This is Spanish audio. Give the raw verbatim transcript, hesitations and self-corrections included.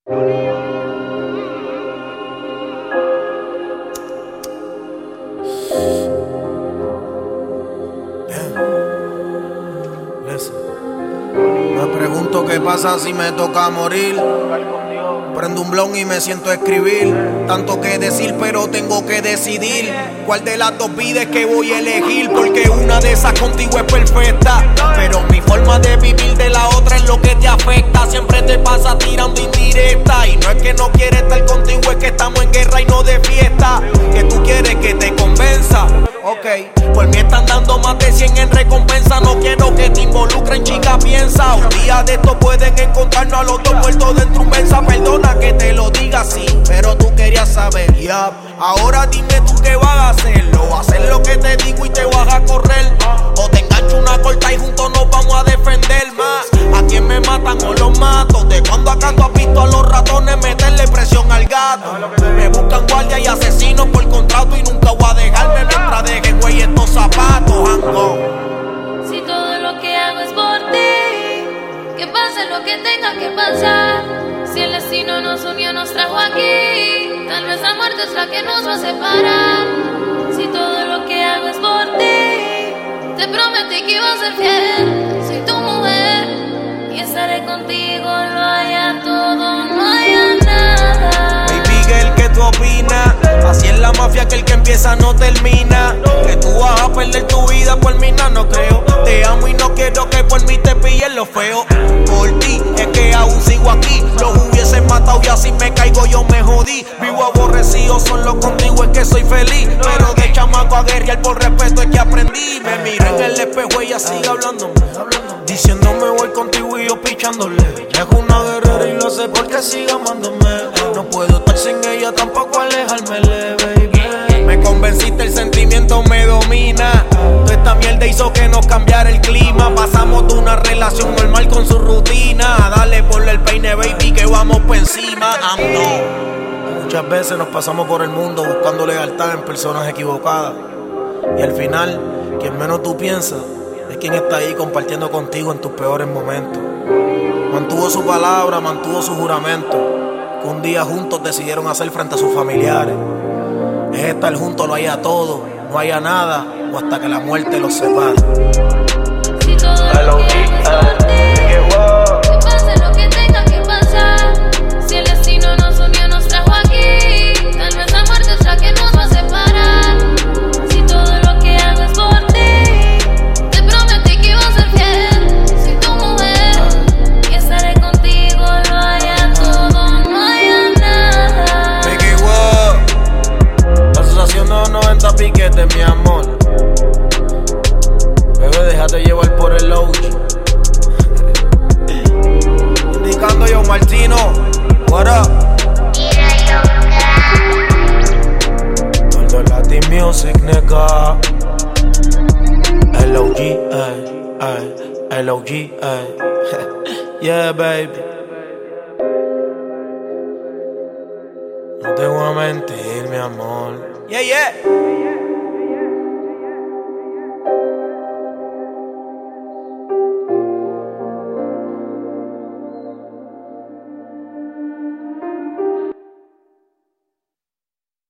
Me pregunto qué pasa si me toca morir. Prendo un blon y me siento a escribir. Tanto que decir, pero tengo que decidir cuál de las dos vidas que voy a elegir. Porque una de esas contigo es perfecta, pero mi forma de vivir de la otra es lo que te afecta. Siempre te pasa tirando indirecta. Y no es que no quieres estar contigo, es que estamos en guerra y no de fiesta. Que tú quieres que te convenza. Ok, por mí están dando más de cien en recompensa. No quiero que te involucren, chica, piensa. Un día de esto pueden encontrarnos a los dos muertos dentro un Benza. Perdona que te lo diga así, pero tú querías saber. Yeah. Ahora dime tú qué vas a hacer. ¿O vas a hacer lo que te digo y te vas a correr? ¿O te engancho una corta y juntos nos vamos a defender más? ¿A quién me matan o los mato? ¿De cuando acá tú has visto a los ratones meterle presión al gato? Me buscan guardia y asesinos por contrato y nunca voy a dejarme mientras dejen güey estos zapatos. Hango. Si todo lo que hago es por ti, que pase lo que tenga que pasar. Si el destino nos unió, nos trajo aquí, tal vez la muerte es la que nos va a separar. Si todo lo que hago es por ti, te prometí que iba a ser fiel. Soy tu mujer y estaré contigo, lo haya todo, no haya nada. Baby girl, ¿qué tú opinas? Así es la mafia, que el que empieza no termina. Que tú vas a perder tu vida por mí, no, no creo. Te amo y no quiero que por mí te pillen lo feo. Por ti es que aún sigo aquí. Los hubiesen matado y así me caigo, yo me jodí. Vivo aborrecido, solo contigo es que soy feliz. Pero de chamaco a guerrear por respeto es que aprendí. Me miro en el espejo y ella sigue hablándome, diciéndome voy contigo y yo pichándole. Es una guerrera y lo sé porque sigue amándome. No puedo estar sin ella, tampoco alejármele, baby. Me convenciste, el sentimiento me domina. Toda esta mierda hizo que nos cambiara el clima. Pasamos de una relación normal con su rutina. Dale por el peine, baby, que vamos por encima. Ando. Muchas veces nos pasamos por el mundo buscando lealtad en personas equivocadas. Y al final, quien menos tú piensas es quien está ahí compartiendo contigo en tus peores momentos. Mantuvo su palabra, mantuvo su juramento, que un día juntos decidieron hacer frente a sus familiares. Es estar juntos, lo haya todo, no haya nada, o hasta que la muerte los separe. Si todo lo que hago es por ti, que pase lo que tenga que pasar. Si el destino nos unió, nos trajo aquí, tal vez la muerte es la que nos va a separar. Si todo lo que hago es por ti, te prometí que iba a ser fiel. Soy tu mujer y estaré contigo, lo haya todo, no haya nada. Biggie Wow, Asociación noventa piquetes, mi amor. Bebé, déjate llevar por el O G. Indicando yo, Martino. What up? Todo Latin Music, nigga. El O G, ay, ay, el O G, ay. Yeah, baby. No te voy a mentir, mi amor. Yeah, yeah.